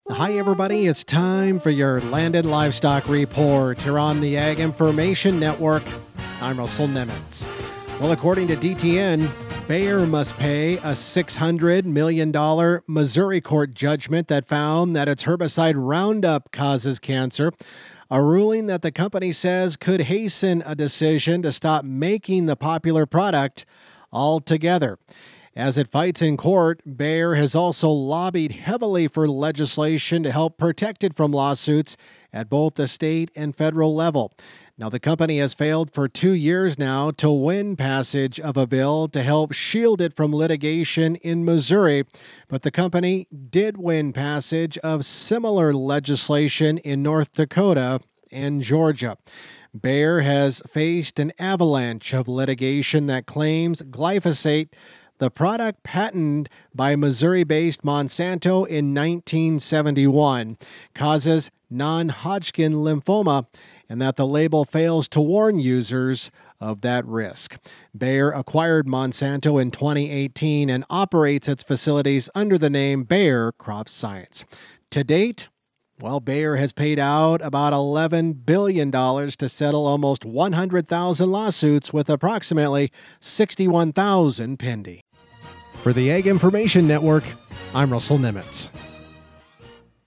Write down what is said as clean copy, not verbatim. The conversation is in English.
Hi, everybody. It's time for your Landed Livestock Report here on the Ag Information Network. I'm Russell Nemitz. Well, according to DTN, Bayer must pay a $600 million Missouri court judgment that found that its herbicide Roundup causes cancer, a ruling that the company says could hasten a decision to stop making the popular product altogether. As it fights in court, Bayer has also lobbied heavily for legislation to help protect it from lawsuits at both the state and federal level. Now, the company has failed for 2 years now to win passage of a bill to help shield it from litigation in Missouri, but the company did win passage of similar legislation in North Dakota and Georgia. Bayer has faced an avalanche of litigation that claims glyphosate, the product patented by Missouri-based Monsanto in 1971, causes non-Hodgkin lymphoma, and that the label fails to warn users of that risk. Bayer acquired Monsanto in 2018 and operates its facilities under the name Bayer Crop Science. To date, Bayer has paid out about $11 billion to settle almost 100,000 lawsuits with approximately 61,000 pending. For the Ag Information Network, I'm Russell Nemitz.